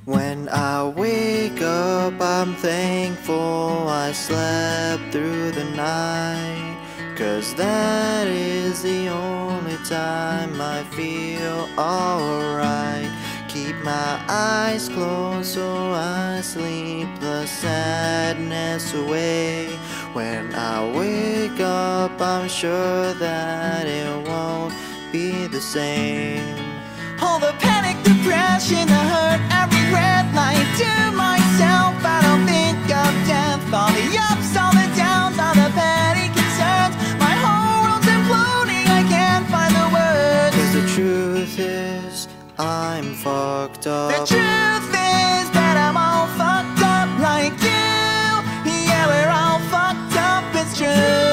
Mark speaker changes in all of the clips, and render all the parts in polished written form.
Speaker 1: When I wake up, I'm thankful I slept through the night, 'cause that is the only time I feel alright. Keep my eyes closed so I sleep the sadness away. When I wake up, I'm sure that it won't be the same.
Speaker 2: All the panic, depression, the hurt, I regret, lying to myself. I don't think of death. All the ups, all the downs, all the petty concerns. My whole world's imploding, I can't find the words.
Speaker 1: 'Cause the truth is, I'm fucked up.
Speaker 2: The truth is that I'm all fucked up like you. Yeah, we're all fucked up, it's true.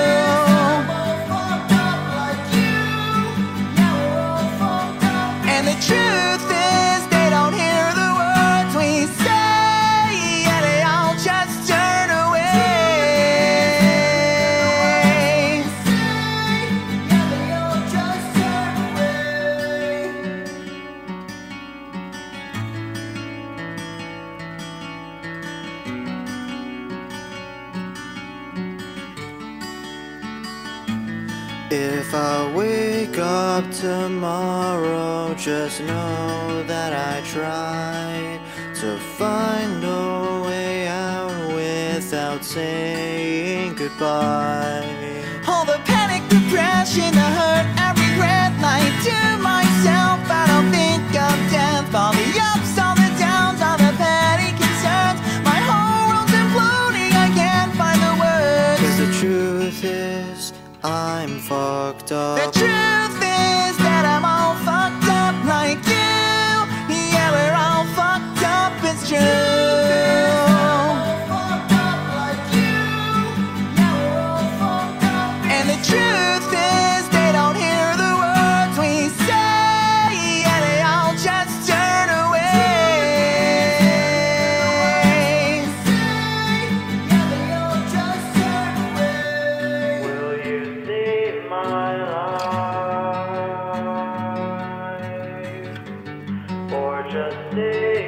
Speaker 2: And the truth is, they don't hear the words we say, yeah, they all just turn away.
Speaker 1: If I wake up tomorrow, just know that I tried to find a way out without saying goodbye.
Speaker 2: All the panic, depression, the hurt, I regret, lying to myself. I don't think of death. All the ups, all the downs, all the petty concerns. My whole world's imploding, I can't find the words.
Speaker 1: 'Cause the truth is, I'm fucked up.
Speaker 2: The truth is that I'm all fucked up like you. Yeah, we're all fucked up, it's true. And the truth is, they don't hear the words we say, yeah, they all just turn away.
Speaker 1: Will you save my life, or just stay